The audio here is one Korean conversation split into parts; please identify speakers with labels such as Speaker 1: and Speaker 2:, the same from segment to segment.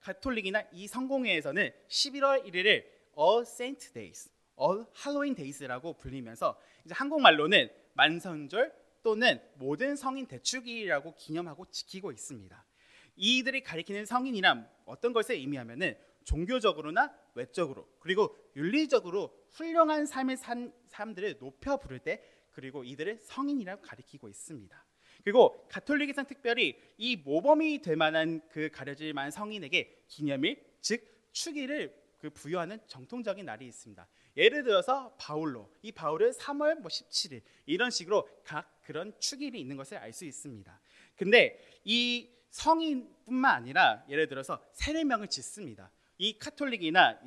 Speaker 1: 가톨릭이나 이 성공회에서는 11월 1일을 All Saint Days, All Halloween Days라고 불리면서 이제 한국말로는 만선절 또는 모든 성인 대축일이라고 기념하고 지키고 있습니다. 이들이 가리키는 성인이란 어떤 것을 의미하면은 종교적으로나 외적으로 그리고 윤리적으로 훌륭한 삶을 산 사람들을 높여 부를 때 그리고 이들을 성인이라고 가리키고 있습니다. 그리고 가톨릭에서는 특별히 이 모범이 될 만한 그 가려질 만한 성인에게 기념일 즉 축일을 부여하는 정통적인 날이 있습니다. 예를 들어서 바울로 이 바울은 3월 17일 이런 식으로 각 그런 축일이 있는 것을 알 수 있습니다. 근데 이 성인뿐만 아니라 예를 들어서 세례명을 짓습니다. 이 카톨릭이나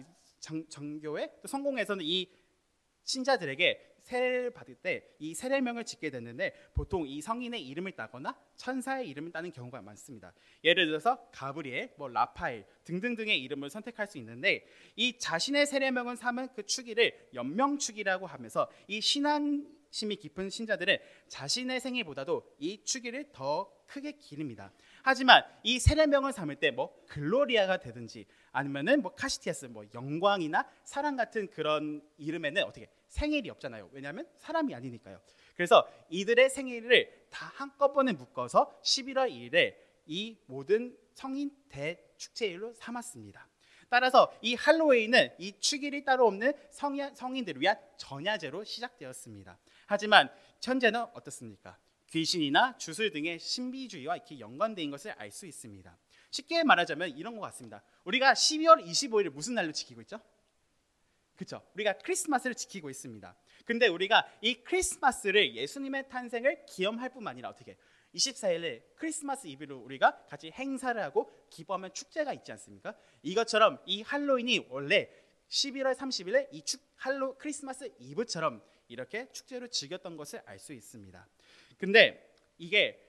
Speaker 1: 정교회 또 성공회에서는 이 신자들에게 세례를 받을 때 이 세례명을 짓게 되는데 보통 이 성인의 이름을 따거나 천사의 이름을 따는 경우가 많습니다. 예를 들어서 가브리엘, 라파엘 등등등의 이름을 선택할 수 있는데 이 자신의 세례명을 삼은 그 축일을 연명축이라고 하면서 이 신앙심이 깊은 신자들은 자신의 생일보다도 이 축일을 더 크게 기립니다. 하지만 이 세례명을 삼을 때 글로리아가 되든지 아니면은 카시티아스 영광이나 사랑 같은 그런 이름에는 어떻게 생일이 없잖아요. 왜냐하면 사람이 아니니까요. 그래서 이들의 생일을 다 한꺼번에 묶어서 11월 2일에 이 모든 성인 대축제일로 삼았습니다. 따라서 이 할로윈은 이 축일이 따로 없는 성인들을 위한 전야제로 시작되었습니다. 하지만 현재는 어떻습니까? 귀신이나 주술 등의 신비주의와 이렇게 연관된 것을 알 수 있습니다. 쉽게 말하자면 이런 것 같습니다. 우리가 12월 25일을 무슨 날로 지키고 있죠? 그렇죠. 우리가 크리스마스를 지키고 있습니다. 근데 우리가 이 크리스마스를 예수님의 탄생을 기념할 뿐만 아니라 어떻게 24일에 크리스마스 이브로 우리가 같이 행사를 하고 기뻐하면 축제가 있지 않습니까? 이것처럼 이 할로윈이 원래 11월 30일에 이 크리스마스 이브처럼 이렇게 축제로 즐겼던 것을 알 수 있습니다. 근데 이게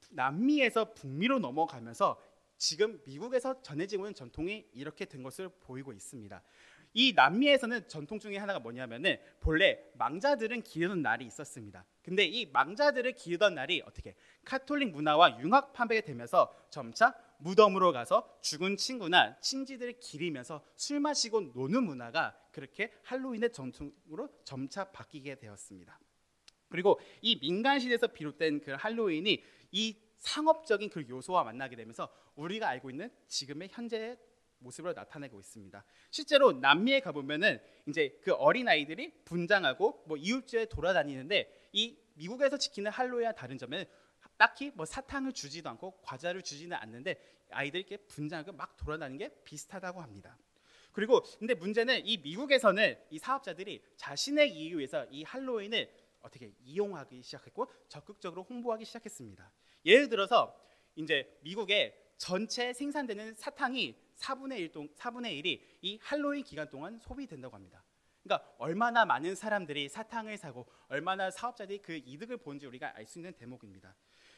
Speaker 1: 남미에서 북미로 넘어가면서 지금 미국에서 전해지고 있는 전통이 이렇게 된 것을 보이고 있습니다. 이 남미에서는 전통 중에 하나가 뭐냐면은 본래 망자들은 기르는 날이 있었습니다. 근데 이 망자들을 기르던 날이 어떻게 카톨릭 문화와 융합하게 되면서 점차 무덤으로 가서 죽은 친구나 친지들을 기리면서 술 마시고 노는 문화가 그렇게 할로윈의 전통으로 점차 바뀌게 되었습니다. 그리고 이 민간 시대에서 비롯된 그 할로윈이 이 상업적인 그 요소와 만나게 되면서 우리가 알고 있는 지금의 현재의 모습으로 나타내고 있습니다. 실제로 남미에 가보면은 이제 그 어린 아이들이 분장하고 이웃집에 돌아다니는데 이 미국에서 지키는 할로윈과 다른 점은 딱히 사탕을 주지도 않고 과자를 주지는 않는데 아이들이 이렇게 분장하고 막 돌아다니는 게 비슷하다고 합니다. 그리고 근데 문제는 이 미국에서는 이 사업자들이 자신의 이익을 위해서 이 할로윈을 어떻게 이용하기 시작했고 적극적으로 홍보하기 시작했습니다. 예를 들어서 이제 미국에 전체 생산되는 사탕이 4분의 1이 이 할로윈 기간 동안 소비된다고 합니다. 그러니까 얼마나 많은 사람들이 사탕을 사고 얼마나 사업자들이 그 이득을 보는지 우리가 알 수 있는 대목입니다.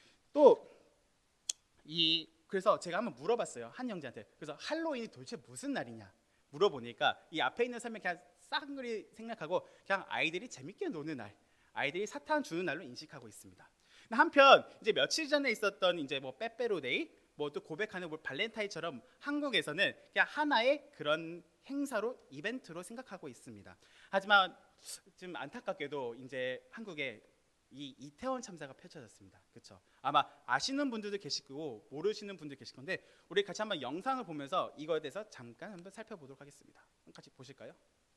Speaker 1: 또 그래서 제가 한번 물어봤어요. 한 형제한테. 그래서 할로윈이 도대체 무슨 날이냐 물어보니까 이 앞에 있는 설명 그냥 싹그리 생략하고 그냥 아이들이 재밌게 노는 날, 아이들이 사탕 주는 날로 인식하고 있습니다. 한편 이제 며칠 전에 있었던 이제 빼빼로데이 또 고백하는 발렌타인처럼 한국에서는 그냥 하나의 그런 행사로 이벤트로 생각하고 있습니다. 하지만 좀 안타깝게도 이제 한국에 이 이태원 참사가 펼쳐졌습니다. 그렇죠? 아마 아시는 분들도 계시고 모르시는 분들 계실 건데 우리 같이 한번 영상을 보면서 이거에 대해서 잠깐 한번 살펴보도록 하겠습니다. 같이 보실까요?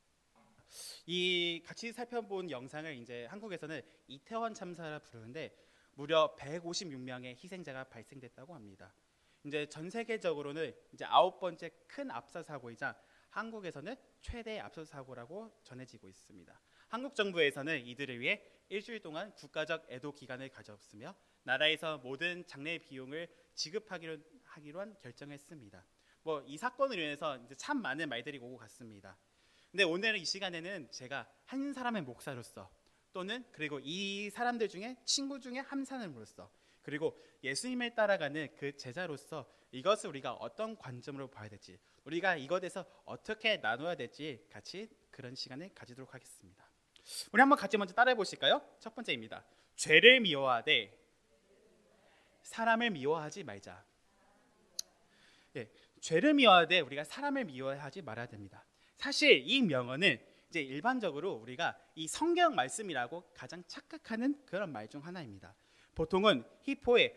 Speaker 1: 이 같이 살펴본 영상을 이제 한국에서는 이태원 참사라 부르는데 무려 156명의 희생자가 발생됐다고 합니다. 이제 전 세계적으로는 이제 9번째 큰 압사 사고이자 한국에서는 최대 압사 사고라고 전해지고 있습니다. 한국 정부에서는 이들을 위해 일주일 동안 국가적 애도 기간을 가졌으며 나라에서 모든 장례 비용을 지급하기로 한 결정했습니다. 이 사건으로 인해서 이제 참 많은 말들이 오고 갔습니다. 근데 오늘 이 시간에는 제가 한 사람의 목사로서 또는 그리고 이 사람들 중에 친구 중에 한 사람으로서 그리고 예수님을 따라가는 그 제자로서 이것을 우리가 어떤 관점으로 봐야 될지 우리가 이것에 대해서 어떻게 나눠야 될지 같이 그런 시간을 가지도록 하겠습니다. 우리 한번 같이 먼저 따라해 보실까요? 첫 번째입니다. 죄를 미워하되 사람을 미워하지 말자. 죄를 미워하되 우리가 사람을 미워하지 말아야 됩니다. 사실 이 명언은 이제 일반적으로 우리가 이 성경 말씀이라고 가장 착각하는 그런 말 중 하나입니다. 보통은 히포의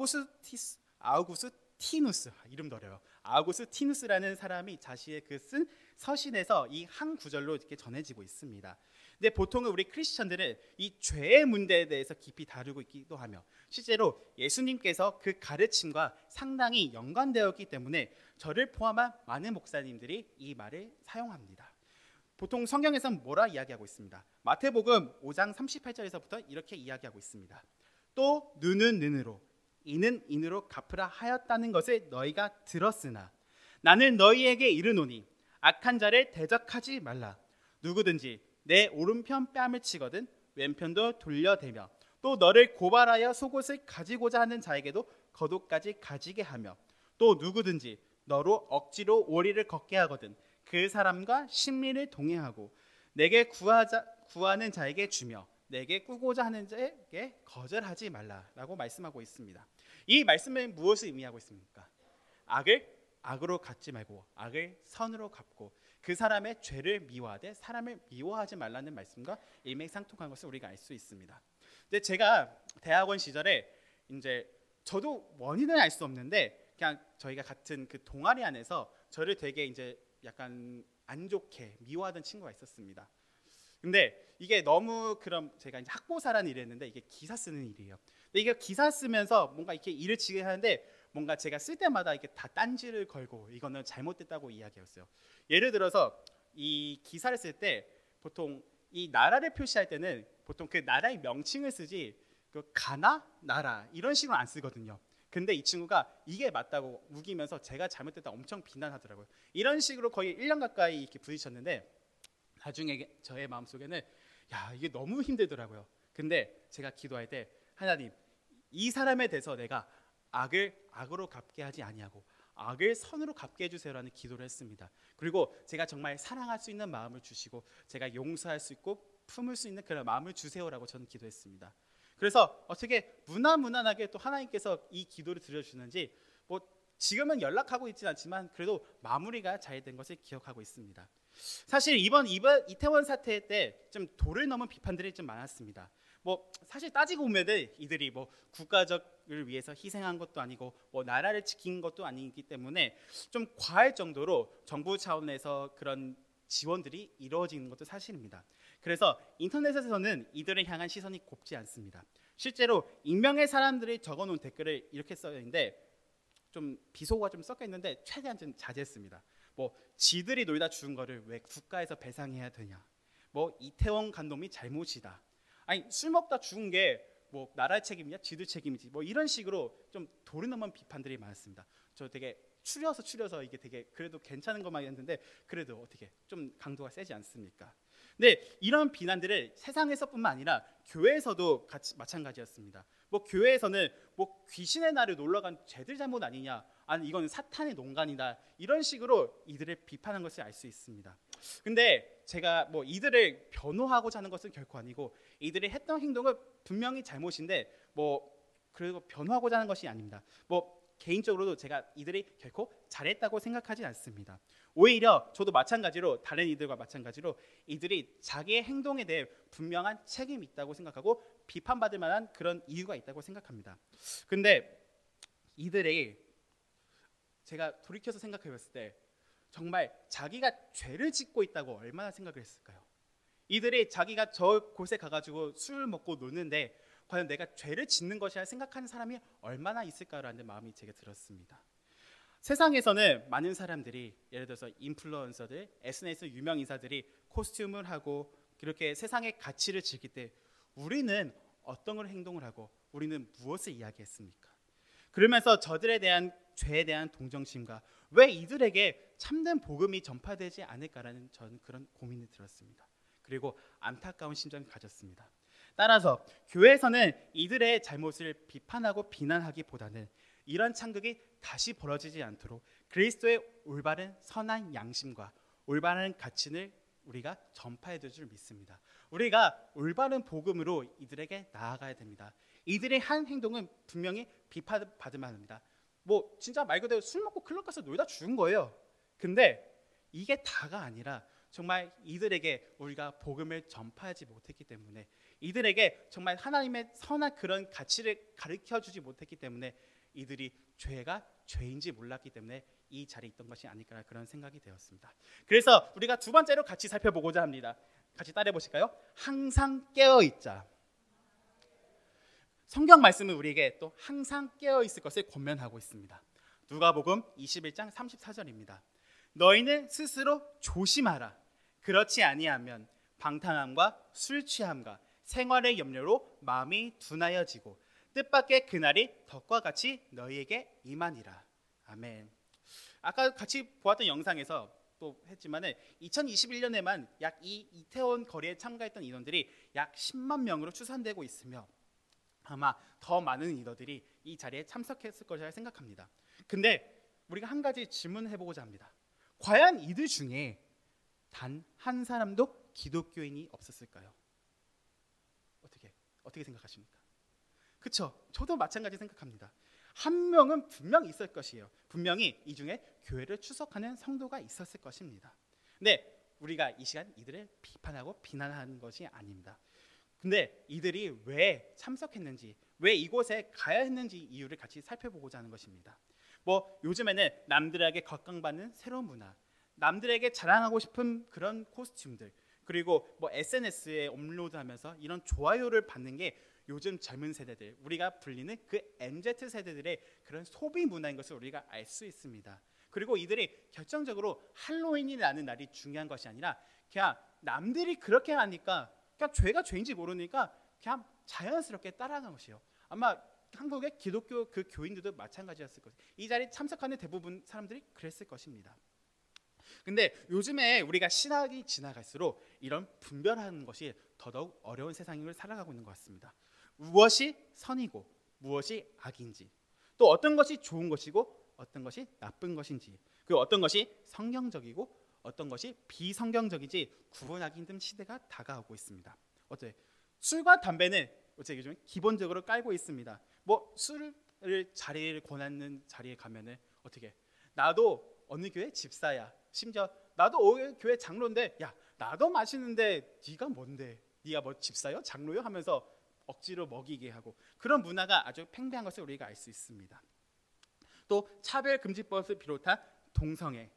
Speaker 1: 아우구스티누스, 이름도 어려워요. 아우구스티누스라는 사람이 자신의 그 쓴 서신에서 이 한 구절로 이렇게 전해지고 있습니다. 근데 보통은 우리 크리스천들은 이 죄의 문제에 대해서 깊이 다루고 있기도 하며 실제로 예수님께서 그 가르침과 상당히 연관되었기 때문에 저를 포함한 많은 목사님들이 이 말을 사용합니다. 보통 성경에서는 뭐라 이야기하고 있습니다. 마태복음 5장 38절에서부터 이렇게 이야기하고 있습니다. 또 눈은 눈으로 이는 인으로 갚으라 하였다는 것을 너희가 들었으나 나는 너희에게 이르노니 악한 자를 대적하지 말라. 누구든지 내 오른편 뺨을 치거든 왼편도 돌려대며 또 너를 고발하여 속옷을 가지고자 하는 자에게도 겉옷까지 가지게 하며 또 누구든지 너로 억지로 오리를 걷게 하거든 그 사람과 심리를 동행하고 내게 구하는 자에게 주며 내게 꾸고자 하는 자에게 거절하지 말라라고 말씀하고 있습니다. 이 말씀은 무엇을 의미하고 있습니까? 악을 악으로 갚지 말고 악을 선으로 갚고 그 사람의 죄를 미워하되 사람을 미워하지 말라는 말씀과 일맥상통한 것을 우리가 알 수 있습니다. 근데 제가 대학원 시절에 이제 저도 원인은 알 수 없는데 그냥 저희가 같은 그 동아리 안에서 저를 되게 이제 약간 안 좋게 미워하던 친구가 있었습니다. 근데 이게 너무 그럼 제가 이제 학보사라는 일을 했는데 이게 기사 쓰는 일이에요. 근데 이게 기사 쓰면서 뭔가 이렇게 일을 지게 하는데 뭔가 제가 쓸 때마다 이렇게 다 딴지를 걸고 이거는 잘못됐다고 이야기했어요. 예를 들어서 이 기사를 쓸 때 보통 이 나라를 표시할 때는 보통 그 나라의 명칭을 쓰지 그 가나 나라 이런 식으로 안 쓰거든요. 근데 이 친구가 이게 맞다고 우기면서 제가 잘못됐다 엄청 비난하더라고요. 이런 식으로 거의 1년 가까이 이렇게 부딪혔는데 나중에 저의 마음속에는 야 이게 너무 힘들더라고요. 근데 제가 기도할 때 하나님 이 사람에 대해서 내가 악을 악으로 갚게 하지 아니하고 악을 선으로 갚게 해주세요라는 기도를 했습니다. 그리고 제가 정말 사랑할 수 있는 마음을 주시고 제가 용서할 수 있고 품을 수 있는 그런 마음을 주세요라고 저는 기도했습니다. 그래서 어떻게 무난하게 또 하나님께서 이 기도를 들어주시는지 뭐 지금은 연락하고 있지는 않지만 그래도 마무리가 잘 된 것을 기억하고 있습니다. 사실 이번 이태원 사태 때 좀 도를 넘은 비판들이 좀 많았습니다. 뭐 사실 따지고 보면은 이들이 뭐 국가적을 위해서 희생한 것도 아니고 뭐 나라를 지킨 것도 아니기 때문에 좀 과할 정도로 정부 차원에서 그런 지원들이 이루어지는 것도 사실입니다. 그래서 인터넷에서는 이들을 향한 시선이 곱지 않습니다. 실제로 익명의 사람들이 적어놓은 댓글을 이렇게 써있는데 좀 비속어가 좀 섞여 있는데 최대한 좀 자제했습니다. 뭐 지들이 놀다 죽은 거를 왜 국가에서 배상해야 되냐? 뭐 이태원 간놈이 잘못이다. 아니 술 먹다 죽은 게 뭐 나라의 책임이냐? 지들 책임이지. 뭐 이런 식으로 좀 도를 넘은 비판들이 많았습니다. 저 되게 추려서 이게 되게 그래도 괜찮은 것만 했는데 그래도 어떻게 좀 강도가 세지 않습니까? 근데 이런 비난들을 세상에서뿐만 아니라 교회에서도 같이 마찬가지였습니다. 뭐 교회에서는 뭐 귀신의 날을 놀러간 쟤들 잘못 아니냐, 아니 이건 사탄의 농간이다 이런 식으로 이들을 비판한 것을 알 수 있습니다. 근데 제가 뭐 이들을 변호하고자 하는 것은 결코 아니고 이들이 했던 행동은 분명히 잘못인데 뭐 그리고 변호하고자 하는 것이 아닙니다. 뭐 개인적으로도 제가 이들이 결코 잘했다고 생각하지 않습니다. 오히려 저도 마찬가지로 다른 이들과 마찬가지로 이들이 자기의 행동에 대해 분명한 책임이 있다고 생각하고 비판받을 만한 그런 이유가 있다고 생각합니다. 근데 이들이 제가 돌이켜서 생각해 봤을 때 정말 자기가 죄를 짓고 있다고 얼마나 생각을 했을까요? 이들이 자기가 저 곳에 가가지고 술을 먹고 노는데 과연 내가 죄를 짓는 것이라 생각하는 사람이 얼마나 있을까라는 마음이 제게 들었습니다. 세상에서는 많은 사람들이 예를 들어서 인플루언서들, SNS 유명 인사들이 코스튬을 하고 그렇게 세상의 가치를 즐길 때 우리는 어떤 행동을 하고 우리는 무엇을 이야기했습니까? 그러면서 저들에 대한 죄에 대한 동정심과 왜 이들에게 참된 복음이 전파되지 않을까라는 저는 그런 고민이 들었습니다. 그리고 안타까운 심정을 가졌습니다. 따라서 교회에서는 이들의 잘못을 비판하고 비난하기보다는 이런 창극이 다시 벌어지지 않도록 그리스도의 올바른 선한 양심과 올바른 가치를 우리가 전파해 줄 줄 믿습니다. 우리가 올바른 복음으로 이들에게 나아가야 됩니다. 이들의 한 행동은 분명히 비판받을 만합니다. 뭐 진짜 말 그대로 술 먹고 클럽 가서 놀다 죽은 거예요. 근데 이게 다가 아니라 정말 이들에게 우리가 복음을 전파하지 못했기 때문에, 이들에게 정말 하나님의 선한 그런 가치를 가르쳐주지 못했기 때문에 이들이 죄가 죄인지 몰랐기 때문에 이 자리에 있던 것이 아닐까, 그런 생각이 되었습니다. 그래서 우리가 두 번째로 같이 살펴보고자 합니다. 같이 따라해 보실까요? 항상 깨어 있자. 성경 말씀은 우리에게 또 항상 깨어 있을 것을 권면하고 있습니다. 누가복음 21장 34절입니다. 너희는 스스로 조심하라. 그렇지 아니하면 방탕함과 술 취함과 생활의 염려로 마음이 둔하여지고 뜻밖의 그날이 덕과 같이 너희에게 임하니라. 아멘. 아까 같이 보았던 영상에서 또 했지만은 2021년에만 약 이 이태원 거리에 참가했던 인원들이 약 10만 명으로 추산되고 있으며 아마 더 많은 인원들이 이 자리에 참석했을 것이라 생각합니다. 근데 우리가 한 가지 질문을 해보고자 합니다. 과연 이들 중에 단 한 사람도 기독교인이 없었을까요? 어떻게 생각하십니까? 그렇죠? 저도 마찬가지 생각합니다. 한 명은 분명히 있을 것이에요. 분명히 이 중에 교회를 출석하는 성도가 있었을 것입니다. 근데 우리가 이 시간 이들을 비판하고 비난하는 것이 아닙니다. 근데 이들이 왜 참석했는지, 왜 이곳에 가야 했는지 이유를 같이 살펴보고자 하는 것입니다. 뭐 요즘에는 남들에게 각광받는 새로운 문화, 남들에게 자랑하고 싶은 그런 코스튬들, 그리고 뭐 SNS에 업로드하면서 이런 좋아요를 받는 게 요즘 젊은 세대들, 우리가 불리는 그 MZ 세대들의 그런 소비 문화인 것을 우리가 알 수 있습니다. 그리고 이들이 결정적으로 할로윈이라는 날이 중요한 것이 아니라 그냥 남들이 그렇게 하니까 그냥 죄가 죄인지 모르니까 그냥 자연스럽게 따라간 것이에요. 아마 한국의 기독교 그 교인들도 마찬가지였을 것이에요. 이 자리에 참석하는 대부분 사람들이 그랬을 것입니다. 근데 요즘에 우리가 신학이 지나갈수록 이런 분별하는 것이 더더욱 어려운 세상을 살아가고 있는 것 같습니다. 무엇이 선이고 무엇이 악인지, 또 어떤 것이 좋은 것이고 어떤 것이 나쁜 것인지, 그 어떤 것이 성경적이고 어떤 것이 비성경적인지 구분하기 힘든 시대가 다가오고 있습니다. 어때? 술과 담배는 요즘 기본적으로 깔고 있습니다. 뭐 술을 자리를 권하는 자리에 가면은 어떻게? 나도 어느 교회 집사야. 심지어 나도 교회 장로인데, 야 나도 마시는데 네가 뭔데? 네가 뭐 집사요? 장로요? 하면서 억지로 먹이게 하고, 그런 문화가 아주 팽배한 것을 우리가 알 수 있습니다. 또 차별금지법을 비롯한 동성애,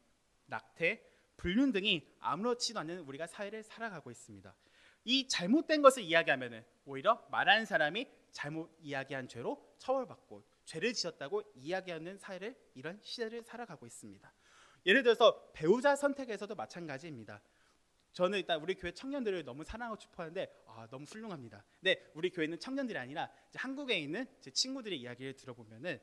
Speaker 1: 낙태, 불륜 등이 아무렇지도 않은 우리가 사회를 살아가고 있습니다. 이 잘못된 것을 이야기하면 오히려 말하는 사람이 잘못 이야기한 죄로 처벌받고 죄를 지었다고 이야기하는 사회를, 이런 시대를 살아가고 있습니다. 예를 들어서 배우자 선택에서도 마찬가지입니다. 저는 일단 우리 교회 청년들을 너무 사랑하고 싶어하는데 너무 훌륭합니다. 근데 우리 교회는 청년들이 아니라 이제 한국에 있는 제 친구들의 이야기를 들어보면은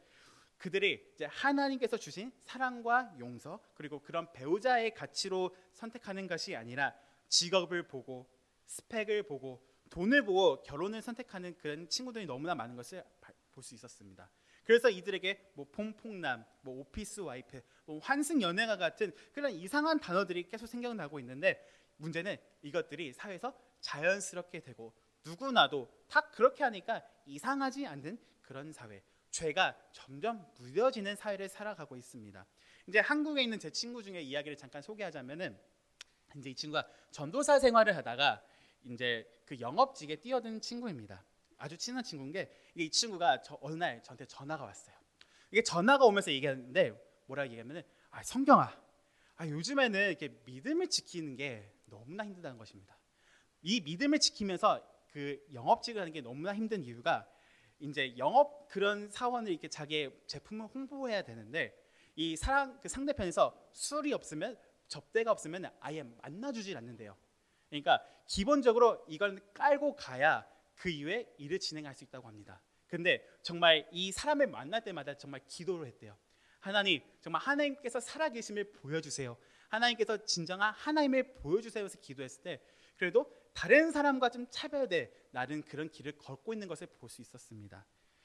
Speaker 1: 그들이 이제 하나님께서 주신 사랑과 용서, 그리고 그런 배우자의 가치로 선택하는 것이 아니라 직업을 보고 스펙을 보고 돈을 보고 결혼을 선택하는 그런 친구들이 너무나 많은 것을 볼 수 있었습니다. 그래서 이들에게 뭐 폼폭남, 뭐 오피스 와이프, 뭐 환승 연애가 같은 그런 이상한 단어들이 계속 생각나고 있는데, 문제는 이것들이 사회에서 자연스럽게 되고 누구나도 다 그렇게 하니까 이상하지 않는 그런 사회, 죄가 점점 무뎌지는 사회를 살아가고 있습니다. 이제 한국에 있는 제 친구 중에 이야기를 잠깐 소개하자면은, 이제 이 친구가 전도사 생활을 하다가 이제 그 영업직에 뛰어든 친구입니다. 아주 친한 친구인 게, 이 친구가 어느 날 저한테 전화가 왔어요. 이게 전화가 오면서 얘기하는데 뭐라 얘기하면은, 성경아, 요즘에는 이렇게 믿음을 지키는 게 너무나 힘들다는 것입니다. 이 믿음을 지키면서 그 영업직을 하는 게 너무나 힘든 이유가, 이제 영업 그런 사원을 이렇게 자기의 제품을 홍보해야 되는데 이 그 상대편에서 술이 없으면, 접대가 없으면 아예 만나주질 않는데요. 그러니까 기본적으로 이걸 깔고 가야 그 이후에 일을 진행할 수 있다고 합니다. 근데 정말 이 사람을 만날 때마다 정말 기도를 했대요. 하나님, 정말 하나님께서 살아계심을 보여주세요. 하나님께서 진정한 하나님을 보여주세요 해서 기도했을 때 그래도 다른 사람과 좀 차별돼 나는 그런 길을 걷고 있는 것을 볼 수 있었습니다.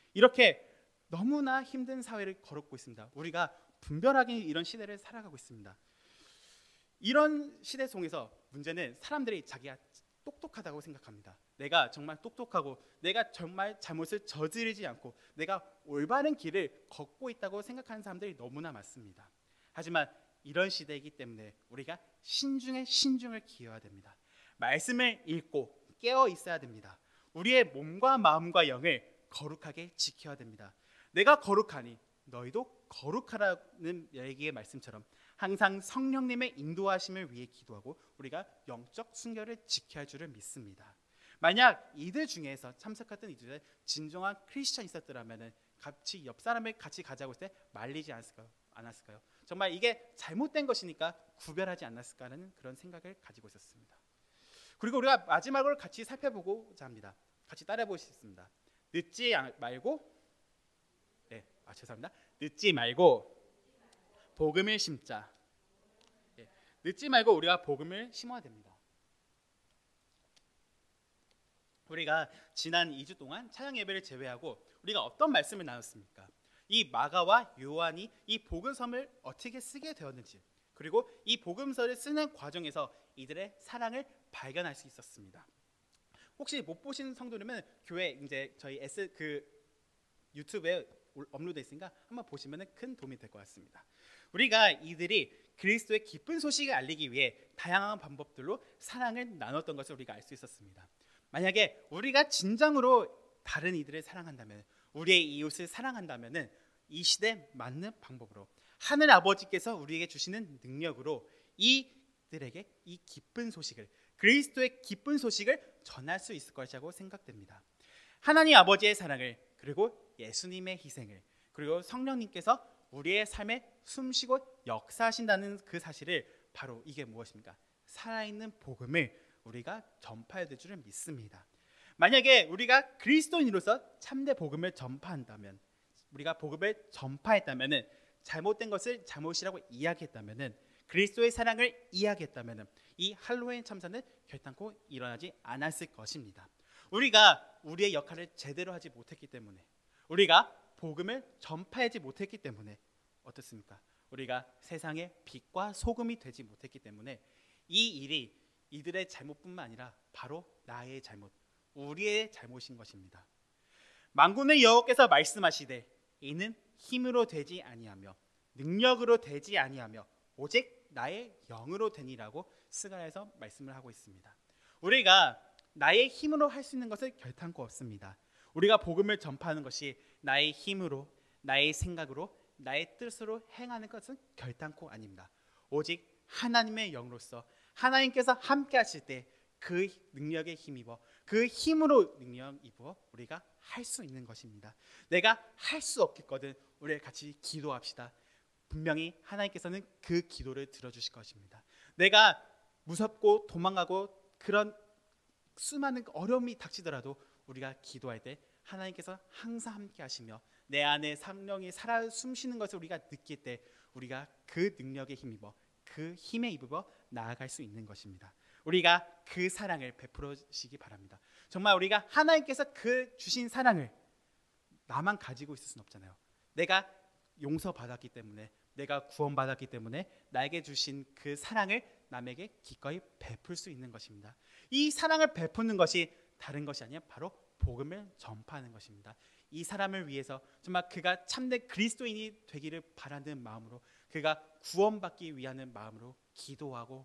Speaker 1: 이렇게 너무나 힘든 사회를 걸었고 있습니다. 우리가 분별하기 이런 시대를 살아가고 있습니다. 이런 시대 속에서 문제는 사람들이 자기가 똑똑하다고 생각합니다. 내가 정말 똑똑하고 내가 정말 잘못을 저지르지 않고 내가 올바른 길을 걷고 있다고 생각하는 사람들이 너무나 많습니다. 하지만 이런 시대이기 때문에 우리가 신중에 신중을 기해야 됩니다. 말씀을 읽고 깨어 있어야 됩니다. 우리의 몸과 마음과 영을 거룩하게 지켜야 됩니다. 내가 거룩하니 너희도 거룩하라는 얘기의 말씀처럼 항상 성령님의 인도하심을 위해 기도하고 우리가 영적 순결을 지켜야 할 줄을 믿습니다. 만약 이들 중에서 참석했던 이들에 진정한 크리스천이 있었더라면 같이 옆 사람을 같이 가자고 했을 때 말리지 않았을까요? 정말 이게 잘못된 것이니까 구별하지 않았을까라는 그런 생각을 가지고 있었습니다. 그리고 우리가 마지막으로 같이 살펴보고자 합니다. 같이 따라해 보시겠습니다. 늦지 말고 복음을 심자. 늦지 말고 우리가 복음을 심어야 됩니다. 우리가 지난 2주 동안 찬양 예배를 제외하고 우리가 어떤 말씀을 나눴습니까? 이 마가와 요한이 이 복음서를 어떻게 쓰게 되었는지, 그리고 이 복음서를 쓰는 과정에서 이들의 사랑을 발견할 수 있었습니다. 혹시 못 보신 성도님은 교회 이제 저희 유튜브에 업로드 있으니까 한번 보시면 큰 도움이 될 것 같습니다. 우리가 이들이 그리스도의 기쁜 소식을 알리기 위해 다양한 방법들로 사랑을 나눴던 것을 우리가 알 수 있었습니다. 만약에 우리가 진정으로 다른 이들을 사랑한다면, 우리의 이웃을 사랑한다면 이 시대에 맞는 방법으로 하늘 아버지께서 우리에게 주시는 능력으로 이들에게 이 기쁜 소식을, 그리스도의 기쁜 소식을 전할 수 있을 것이라고 생각됩니다. 하나님 아버지의 사랑을, 그리고 예수님의 희생을, 그리고 성령님께서 우리의 삶에 숨쉬고 역사하신다는 그 사실을, 바로 이게 무엇입니까? 살아있는 복음을 우리가 전파해야 될 줄을 믿습니다. 만약에 우리가 그리스도인으로서 참된 복음을 전파한다면, 우리가 복음을 전파했다면, 잘못된 것을 잘못이라고 이야기했다면, 그리스도의 사랑을 이야기했다면 이 할로윈 참사는 결단코 일어나지 않았을 것입니다. 우리가 우리의 역할을 제대로 하지 못했기 때문에, 우리가 복음을 전파하지 못했기 때문에 어떻습니까? 우리가 세상의 빛과 소금이 되지 못했기 때문에 이 일이 이들의 잘못뿐만 아니라 바로 나의 잘못, 우리의 잘못인 것입니다. 만군의 여호와께서 말씀하시되 이는 힘으로 되지 아니하며 능력으로 되지 아니하며 오직 나의 영으로 되니라고 스가랴에서 말씀을 하고 있습니다. 우리가 나의 힘으로 할 수 있는 것을 결단코 없습니다. 우리가 복음을 전파하는 것이 나의 힘으로, 나의 생각으로, 나의 뜻으로 행하는 것은 결단코 아닙니다. 오직 하나님의 영으로서 하나님께서 함께 하실 때 그 능력에 힘입어, 그 힘으로 능력 입어 우리가 할 수 있는 것입니다. 내가 할 수 없겠거든 우리 같이 기도합시다. 분명히 하나님께서는 그 기도를 들어주실 것입니다. 내가 무섭고 도망가고 그런 수많은 어려움이 닥치더라도 우리가 기도할 때 하나님께서 항상 함께 하시며 내 안에 성령이 살아 숨쉬는 것을 우리가 느낄 때 우리가 그 능력에 힘입어, 그 힘에 입어 나아갈 수 있는 것입니다. 우리가 그 사랑을 베풀어 주시기 바랍니다. 정말 우리가 하나님께서 그 주신 사랑을 나만 가지고 있을 수는 없잖아요. 내가 용서받았기 때문에, 내가 구원받았기 때문에 나에게 주신 그 사랑을 남에게 기꺼이 베풀 수 있는 것입니다. 이 사랑을 베푸는 것이 다른 것이 아니라 바로 복음을 전파하는 것입니다. 이 사람을 위해서 정말 그가 참된 그리스도인이 되기를 바라는 마음으로, 그가 구원받기 위한 마음으로 기도하고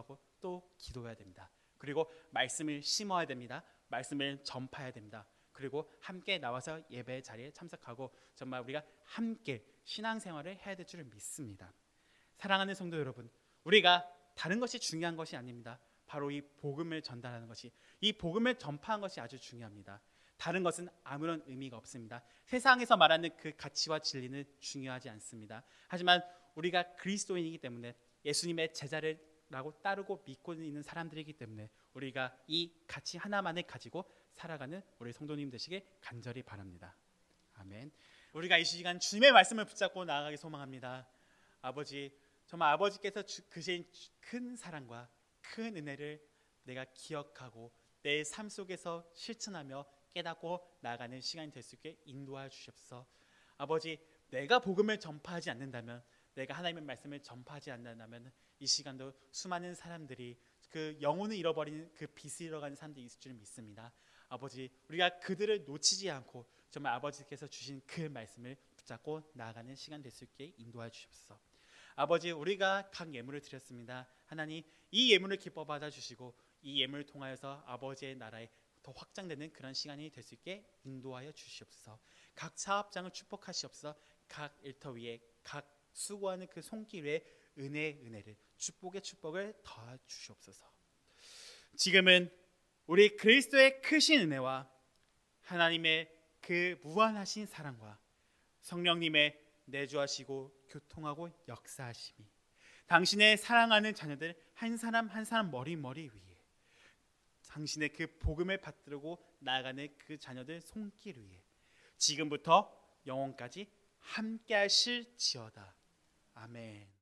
Speaker 1: 또 기도해야 됩니다. 그리고 말씀을 심어야 됩니다. 말씀을 전파해야 됩니다. 그리고 함께 나와서 예배 자리에 참석하고 정말 우리가 함께 신앙생활을 해야 될 줄을 믿습니다. 사랑하는 성도 여러분, 우리가 다른 것이 중요한 것이 아닙니다. 바로 이 복음을 전달하는 것이, 이 복음을 전파하는 것이 아주 중요합니다. 다른 것은 아무런 의미가 없습니다. 세상에서 말하는 그 가치와 진리는 중요하지 않습니다. 하지만 우리가 그리스도인이기 때문에, 예수님의 제자라고 따르고 믿고 있는 사람들이기 때문에 우리가 이 가치 하나만을 가지고 살아가는 우리 성도님 되시길 간절히 바랍니다. 아멘. 우리가 이 시간 주님의 말씀을 붙잡고 나아가기 소망합니다. 아버지, 정말 아버지께서 주신 큰 사랑과 큰 은혜를 내가 기억하고 내 삶 속에서 실천하며 깨닫고 나아가는 시간이 될 수 있게 인도하여 주시옵소서. 아버지, 내가 복음을 전파하지 않는다면, 내가 하나님의 말씀을 전파하지 않는다면 이 시간도 수많은 사람들이 그 영혼을 잃어버리는 그 빛을 잃어가는 사람들이 있을 줄 믿습니다. 아버지, 우리가 그들을 놓치지 않고 정말 아버지께서 주신 그 말씀을 붙잡고 나아가는 시간 될 수 있게 인도하여 주시옵소서. 아버지, 우리가 각 예물을 드렸습니다. 하나님, 이 예물을 기뻐 받아 주시고 이 예물을 통하여서 아버지의 나라에 더 확장되는 그런 시간이 될 수 있게 인도하여 주시옵소서. 각 사업장을 축복하시옵소서. 각 일터 위에 각 수고하는 그 손길 위에 은혜를 축복의 축복을 더해 주시옵소서. 지금은 우리 그리스도의 크신 은혜와 하나님의 그 무한하신 사랑과 성령님의 내주하시고 교통하고 역사하심이 당신의 사랑하는 자녀들 한 사람 한 사람 머리 위에 당신의 그 복음을 받들고 나아가는 그 자녀들 손길 위에 지금부터 영원까지 함께 하실지어다. 아멘.